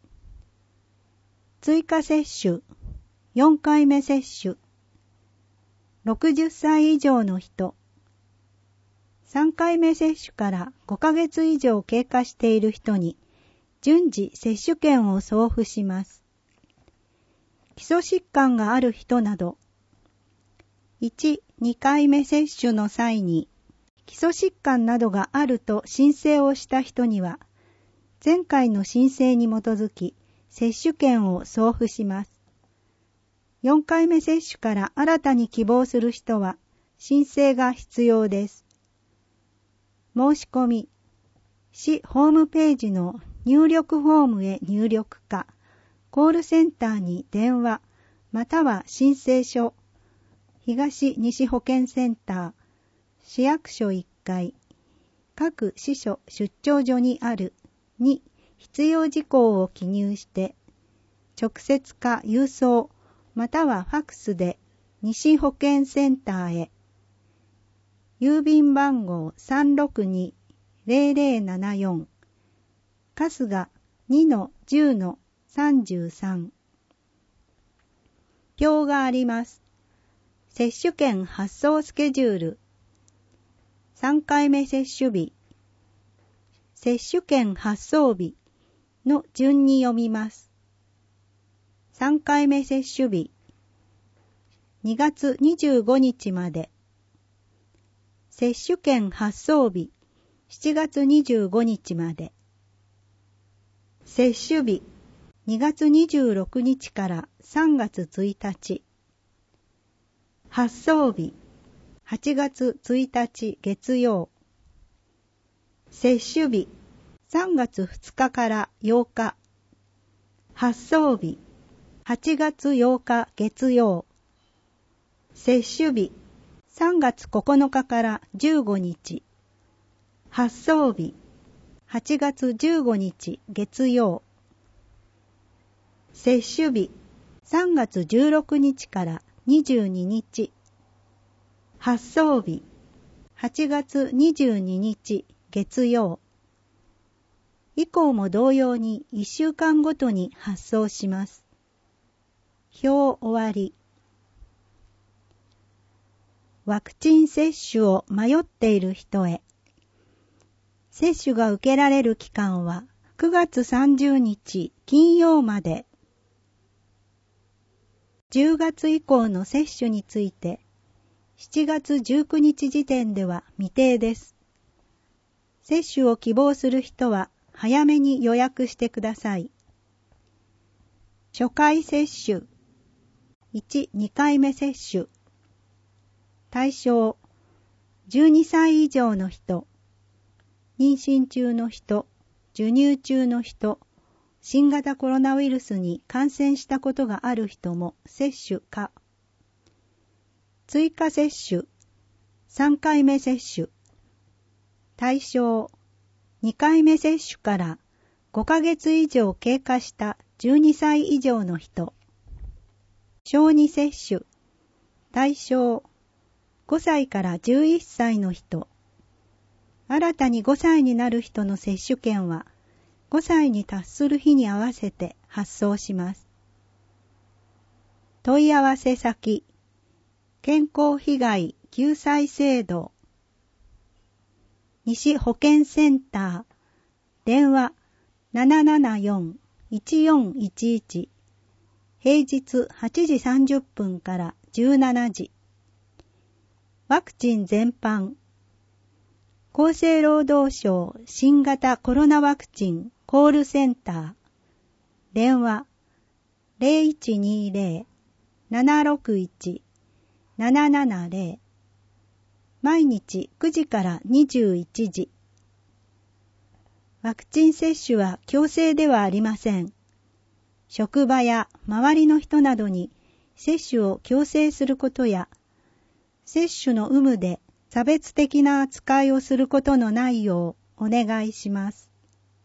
A: 追加接種、4回目接種、60歳以上の人、3回目接種から5ヶ月以上経過している人に順次接種券を送付します。基礎疾患がある人など、1、2回目接種の際に基礎疾患などがあると申請をした人には、前回の申請に基づき接種券を送付します。4回目接種から新たに希望する人は申請が必要です。申し込み、市ホームページの入力フォームへ入力か、コールセンターに電話、または申請書、東西保健センター、市役所1階、各支所出張所にあるに必要事項を記入して、直接か郵送、またはファックスで西保健センターへ、郵便番号 362-0074、春日 2-10-33。表があります。接種券発送スケジュール。3回目接種日。接種券発送日の順に読みます。3回目接種日。2月25日まで。接種券発送日。7月25日まで。接種日。2月26日から3月1日。発送日。8月1日月曜。接種日。3月2日から8日。発送日。8月8日月曜。接種日。3月9日から15日。発送日。8月15日月曜。接種日。3月16日から22日。発送日。8月22日月曜。以降も同様に1週間ごとに発送します。表終わり。ワクチン接種を迷っている人へ。接種が受けられる期間は9月30日金曜まで。10月以降の接種について、7月19日時点では未定です。接種を希望する人は早めに予約してください。初回接種、1、2回目接種。対象、 12歳以上の人、妊娠中の人、授乳中の人、新型コロナウイルスに感染したことがある人も接種可。追加接種、3回目接種。対象、2回目接種から5ヶ月以上経過した12歳以上の人。小児接種。対象、5歳から11歳の人。新たに5歳になる人の接種券は、5歳に達する日に合わせて発送します。問い合わせ先、健康被害救済制度、西保健センター、電話 774-1411、平日8時30分から17時。ワクチン全般、厚生労働省新型コロナワクチンコールセンター、電話 0120-761-770、毎日9時から21時。ワクチン接種は強制ではありません。職場や周りの人などに接種を強制することや、接種の有無で差別的な扱いをすることのないようお願いします。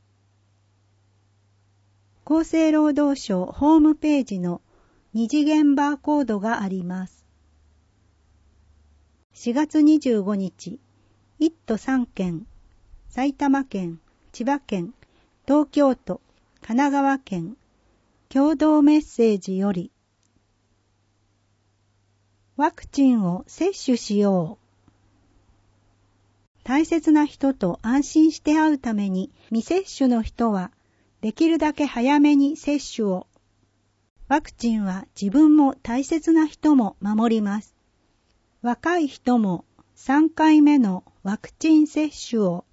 A: 厚生労働省ホームページの二次元バーコードがあります。4月25日、1都3県、埼玉県、千葉県、東京都、神奈川県、共同メッセージより、ワクチンを接種しよう。大切な人と安心して会うために未接種の人はできるだけ早めに接種を。ワクチンは自分も大切な人も守ります。若い人も3回目のワクチン接種を。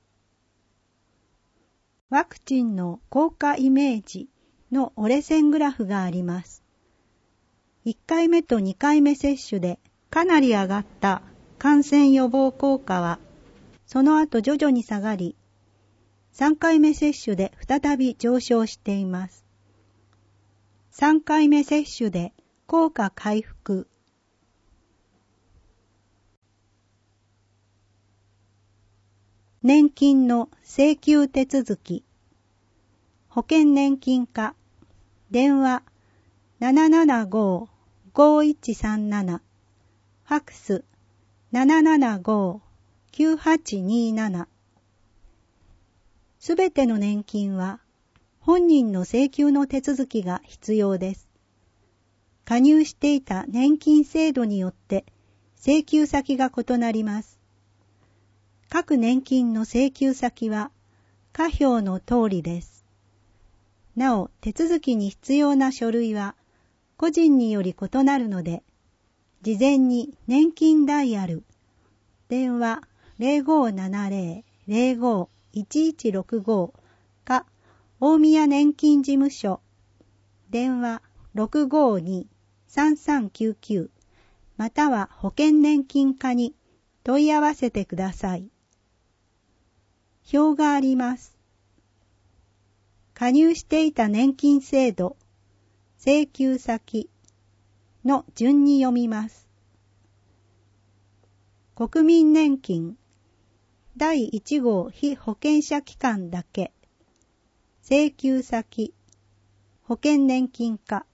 A: ワクチンの効果イメージの折れ線グラフがあります。1回目と2回目接種でかなり上がった感染予防効果は、その後徐々に下がり、3回目接種で再び上昇しています。3回目接種で効果回復。年金の請求手続き。保険年金課。電話 775-5137。ファックス 775-9827。すべての年金は本人の請求の手続きが必要です。加入していた年金制度によって請求先が異なります。各年金の請求先は下表の通りです。なお、手続きに必要な書類は個人により異なるので、事前に年金ダイヤル、電話 0570-05-1165 か大宮年金事務所、電話 652-3399 または保険年金課に問い合わせてください。表があります。加入していた年金制度、請求先の順に読みます。国民年金第1号被保険者機関だけ、請求先保険年金課。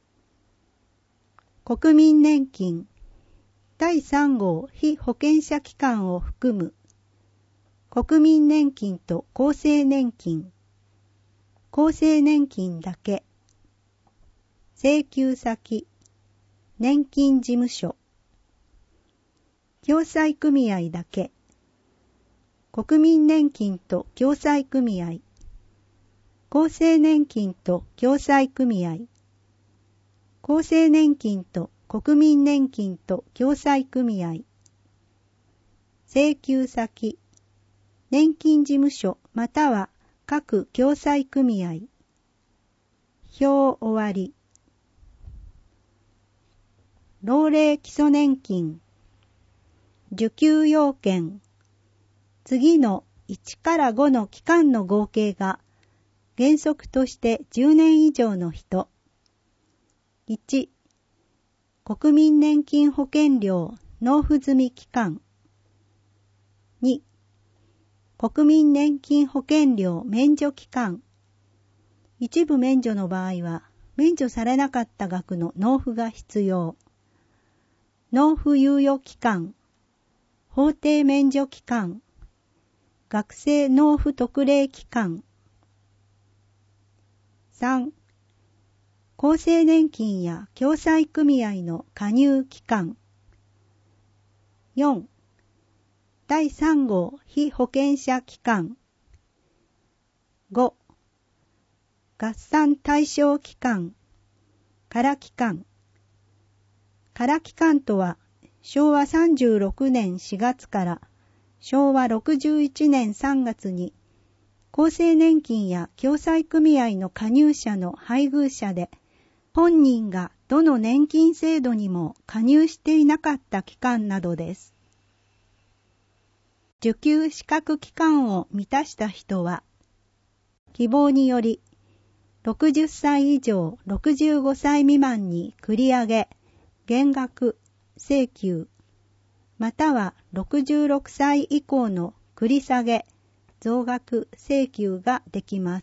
A: 国民年金第3号被保険者機関を含む国民年金と厚生年金、厚生年金だけ、請求先、年金事務所、共済組合だけ、国民年金と共済組合、厚生年金と共済組合、厚生年金と国民年金と共済組合、請求先、年金事務所または各共済組合。表終わり。老齢基礎年金。 受給要件。次の1から5の期間の合計が原則として10年以上の人。1、国民年金保険料納付済み期間。2、国民年金保険料免除期間。一部免除の場合は、免除されなかった額の納付が必要。納付猶予期間、法定免除期間、学生納付特例期間。3、厚生年金や共済組合の加入期間。4、第3号被保険者期間。5、合算対象期間、空期間。空期間とは、昭和36年4月から昭和61年3月に、厚生年金や共済組合の加入者の配偶者で、本人がどの年金制度にも加入していなかった期間などです。受給資格期間を満たした人は、希望により、60歳以上65歳未満に繰り上げ、減額、請求、または66歳以降の繰り下げ、増額、請求ができます。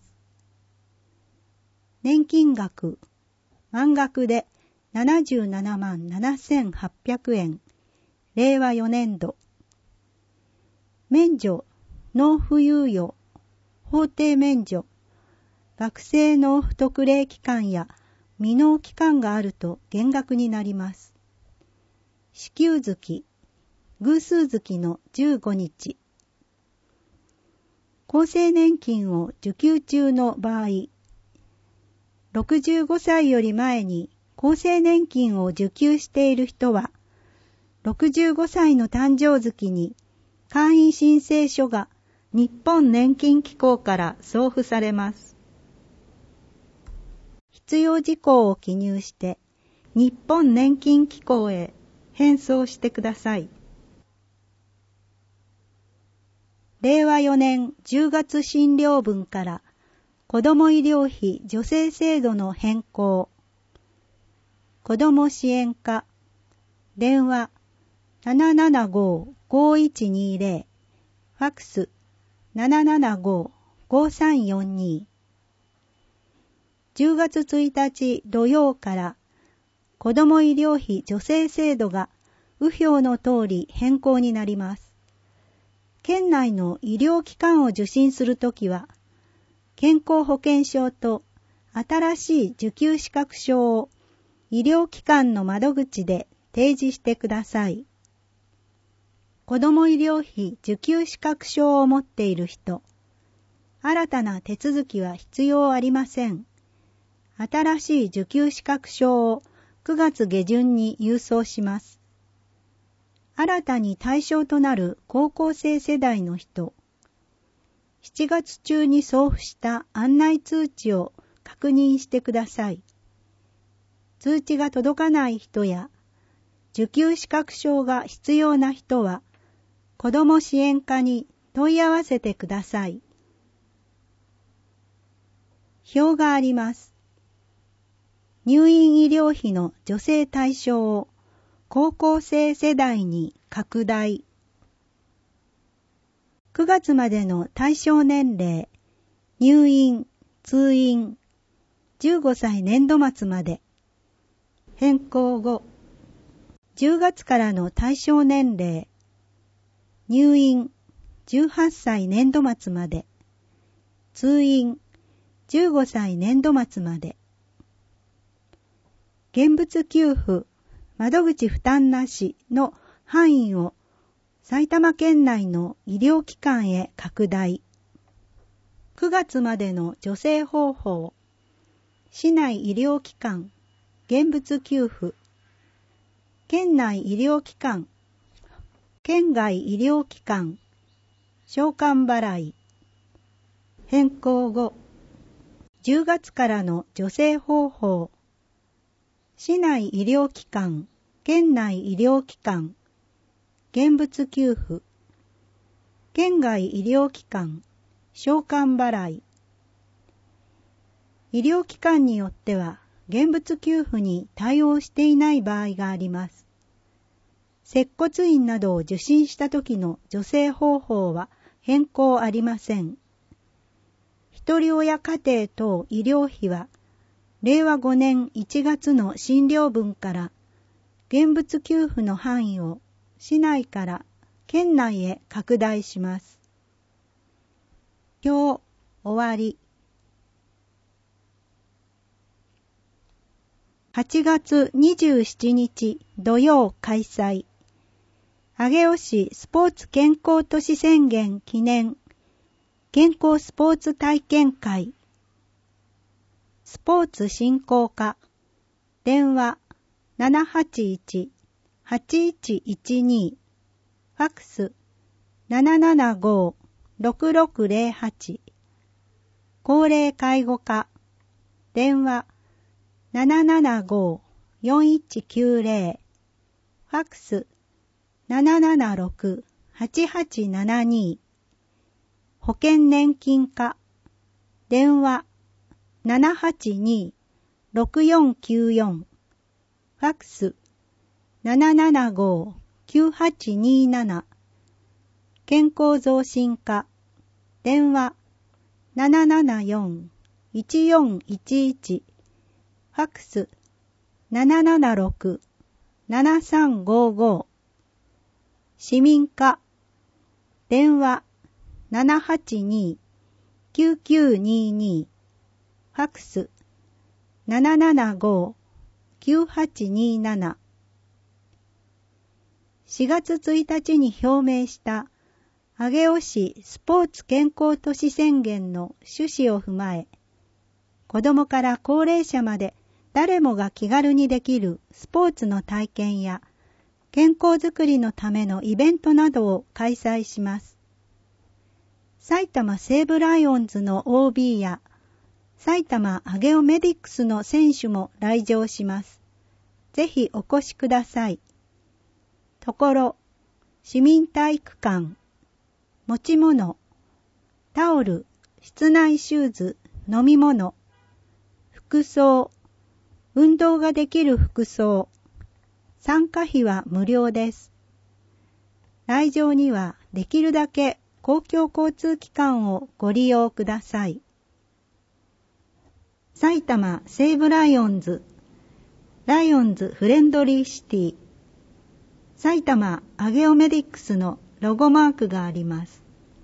A: 年金額、満額で77万7800円、令和4年度。免除、納付猶予、法定免除、学生納付特例期間や未納期間があると減額になります。支給月、偶数月の15日。厚生年金を受給中の場合、65歳より前に厚生年金を受給している人は、65歳の誕生月に会員申請書が日本年金機構から送付されます。必要事項を記入して、日本年金機構へ返送してください。令和4年10月診療分から子ども医療費助成制度の変更。子ども支援課、電話 775-5120、ファックス 775-5342。10月1日土曜から子ども医療費助成制度が右表の通り変更になります。県内の医療機関を受診するときは、健康保険証と新しい受給資格証を医療機関の窓口で提示してください。子ども医療費受給資格証を持っている人、新たな手続きは必要ありません。新しい受給資格証を9月下旬に郵送します。新たに対象となる高校生世代の人、7月中に送付した案内通知を確認してください。通知が届かない人や、受給資格証が必要な人は、子ども支援課に問い合わせてください。表があります。入院医療費の助成対象を高校生世代に拡大。9月までの対象年齢、入院、通院、15歳年度末まで。変更後、10月からの対象年齢、入院、18歳年度末まで。通院、15歳年度末まで。現物給付、窓口負担なしの範囲を埼玉県内の医療機関へ拡大。9月までの助成方法、市内医療機関、現物給付、県内医療機関、県外医療機関、償還払い。変更後、10月からの助成方法、市内医療機関、県内医療機関、 現物給付、県外医療機関、償還払い。医療機関によっては、現物給付に対応していない場合があります。接骨院などを受診した時の助成方法は変更ありません。一人親家庭等医療費は、令和5年1月の診療分から現物給付の範囲を市内から県内へ拡大します。今日終わり。8月27日土曜開催。上尾市スポーツ健康都市宣言記念健康スポーツ体験会。スポーツ振興課。電話 781-8112。ファックス 775-6608。高齢介護課。電話 775-4190。ファックス 776-8872。保険年金課。電話 782-6494。ファックス 775-9827。健康増進課。電話 774-1411。ファックス 776-7355。市民課。電話 782-9922。ファックス 775-9827。4月1日に表明した上尾市スポーツ健康都市宣言の趣旨を踏まえ、子どもから高齢者まで誰もが気軽にできるスポーツの体験や健康づくりのためのイベントなどを開催します。埼玉西武ライオンズの OB や埼玉上尾メディックスの選手も来場します。ぜひお越しください。ところ、市民体育館、持ち物、タオル、室内シューズ、飲み物、服装、運動ができる服装、参加費は無料です。来場にはできるだけ公共交通機関をご利用ください。埼玉西武ライオンズ、ライオンズフレンドリーシティ、埼玉上尾メディックスのロゴマークがあります。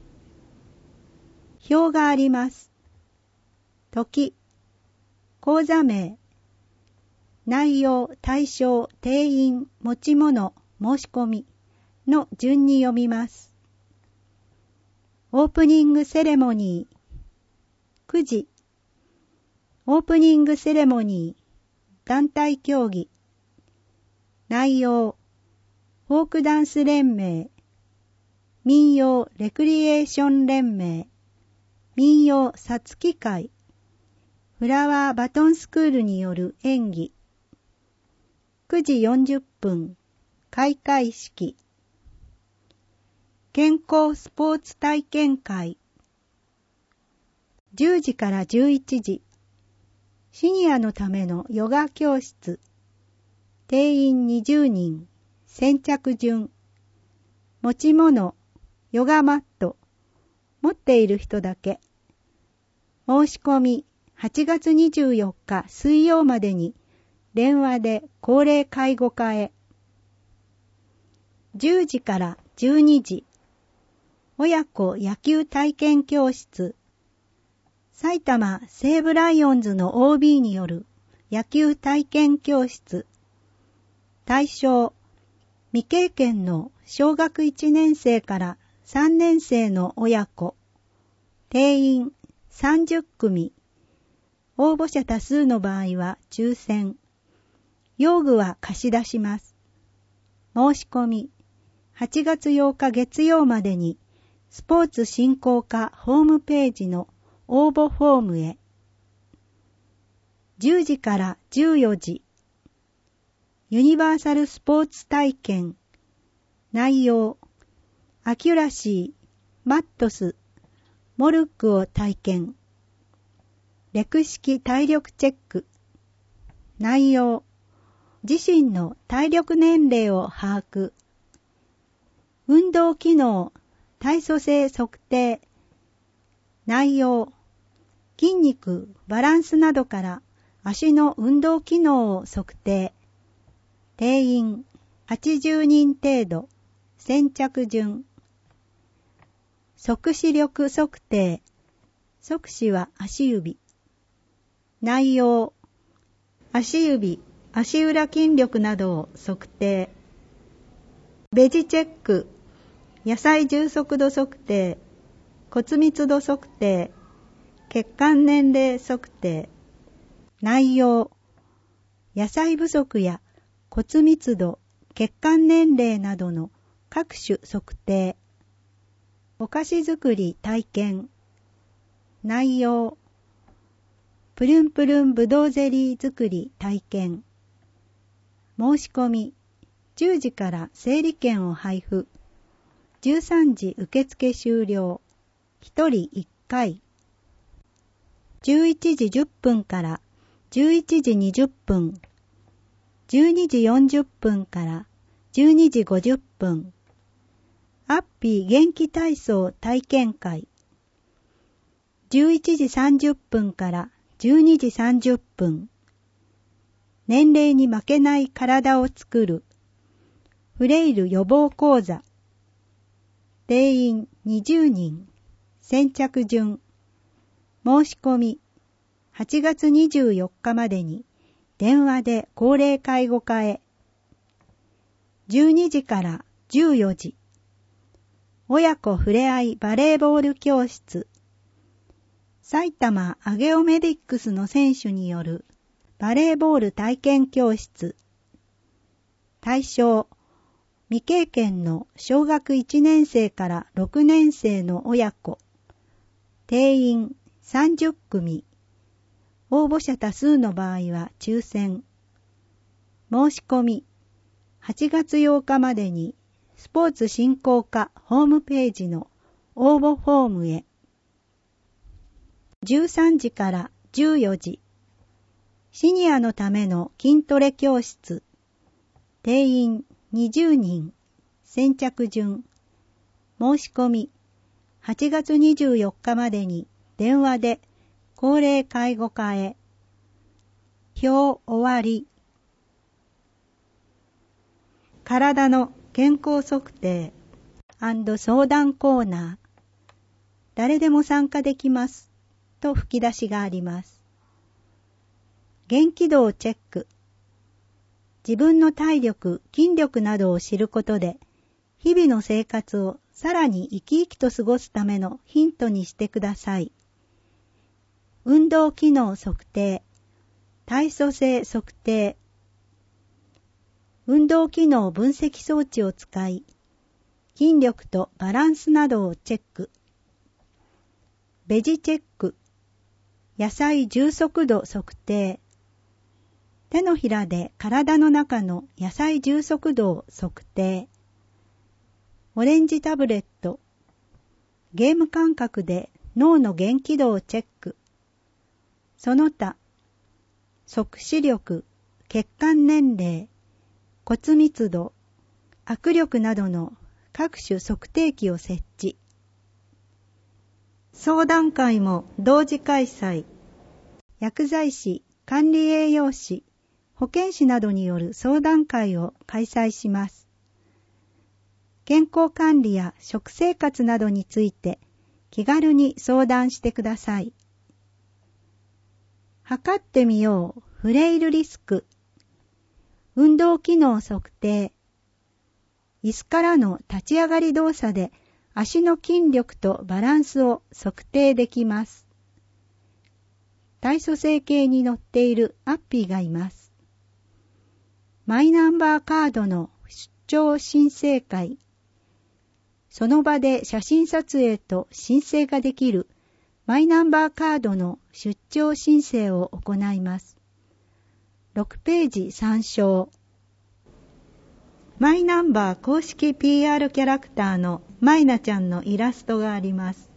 A: 表があります。時、講座名、内容、対象、定員、持ち物、申し込みの順に読みます。オープニングセレモニー、9時、オープニングセレモニー、団体競技、内容、フォークダンス連盟、民謡レクリエーション連盟、民謡さつき会、フラワーバトンスクールによる演技、9時40分、開会式、健康スポーツ体験会、10時から11時、シニアのためのヨガ教室、定員20人、先着順、持ち物、ヨガマット、持っている人だけ。申し込み8月24日水曜までに電話で高齢介護課へ。10時から12時、親子野球体験教室、埼玉西武ライオンズの OB による野球体験教室、対象、未経験の小学1年生から3年生の親子、定員30組、応募者多数の場合は抽選、用具は貸し出します。申し込み、8月8日月曜までに、スポーツ振興課ホームページの応募フォームへ。10時から14時、ユニバーサルスポーツ体験、 内容、アキュラシー、マットス、モルックを体験。レク式体力チェック。内容、自身の体力年齢を把握。運動機能、体組成測定。内容、筋肉、バランスなどから足の運動機能を測定。定員、80人程度。先着順。足視力測定。足視は足指。内容、足指、足裏筋力などを測定。ベジチェック、野菜充足度測定、骨密度測定、血管年齢測定。内容、野菜不足や骨密度、血管年齢などの各種測定。お菓子作り体験。内容、プルンプルンぶどうゼリー作り体験。申し込み、10時から整理券を配布。13時受付終了。1人1回。11時10分から11時20分。12時40分から12時50分。アッピー元気体操体験会。11時30分から12時30分。年齢に負けない体を作る。フレイル予防講座。定員20人。先着順。申し込み。8月24日までに電話で高齢介護課へ。12時から14時。親子ふれあいバレーボール教室。埼玉アゲオメディックスの選手によるバレーボール体験教室。対象、未経験の小学1年生から6年生の親子。定員30組。応募者多数の場合は抽選。申し込み、8月8日までにスポーツ振興課ホームページの応募フォームへ。13時から14時。シニアのための筋トレ教室。定員20人。先着順。申し込み。8月24日までに電話で高齢介護課へ。表終わり。体の健康測定&相談コーナー。誰でも参加できます。と吹き出しがあります。元気度をチェック。自分の体力、筋力などを知ることで、日々の生活をさらに生き生きと過ごすためのヒントにしてください。運動機能測定、体組成測定、運動機能分析装置を使い、筋力とバランスなどをチェック。ベジチェック、野菜充足度測定。手のひらで体の中の野菜充足度を測定。オレンジタブレット。ゲーム感覚で脳の元気度をチェック。その他、測視力、血管年齢、骨密度、握力などの各種測定器を設置。相談会も同時開催。薬剤師、管理栄養士、保健師などによる相談会を開催します。健康管理や食生活などについて気軽に相談してください。測ってみよう、フレイルリスク。運動機能測定。椅子からの立ち上がり動作で足の筋力とバランスを測定できます。体組成計に載っているアッピーがいます。マイナンバーカードの出張申請会。その場で写真撮影と申請ができるマイナンバーカードの出張申請を行います。6ページ参照。 マイナンバー公式 PR キャラクターのマイナちゃんのイラストがあります。